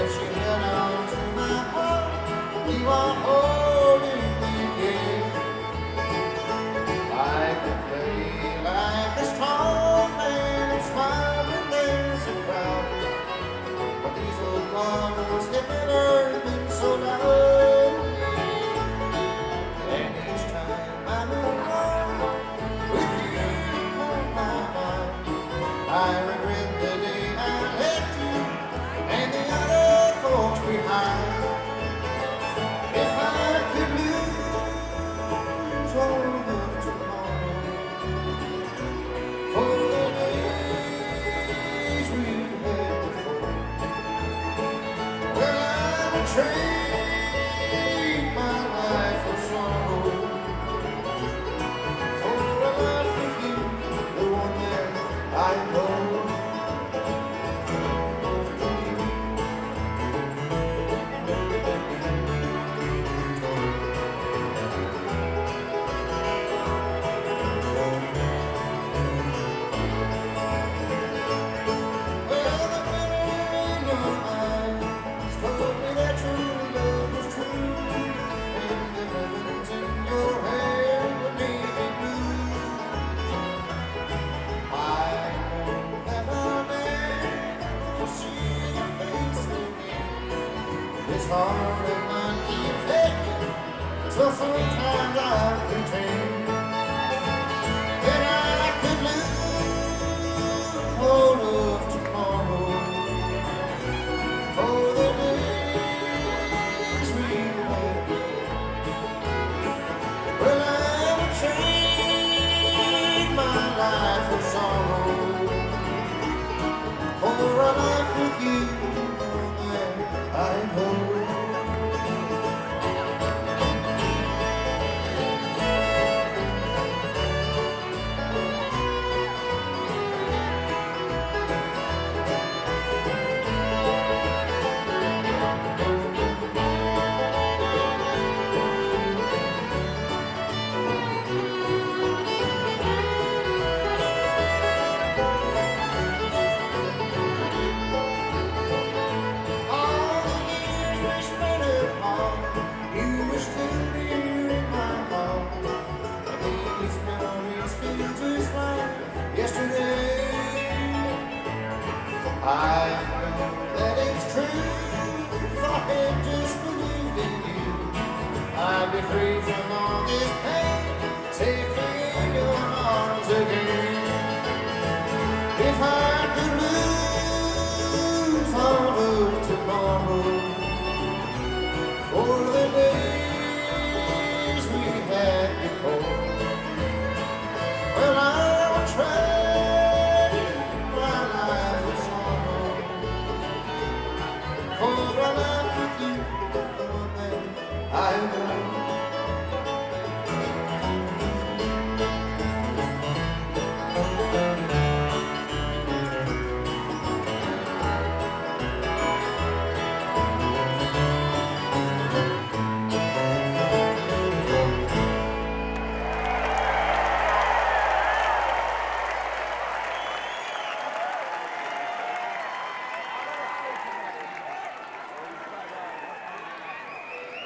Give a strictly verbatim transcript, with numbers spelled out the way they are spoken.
she held on to my heart. You are holding me dear. I can play like a strong man and smile when there's a crowd. But these old bottles never learned me so lonely. And each time I'm alone with you on my mind, I regret the day I left you and the other folks behind. If I could lose all of tomorrow for the days we had before, well, I would trade my life for sorrow for a life with you, the one that I know. It's hard and I keep taking, so sometimes I pretend.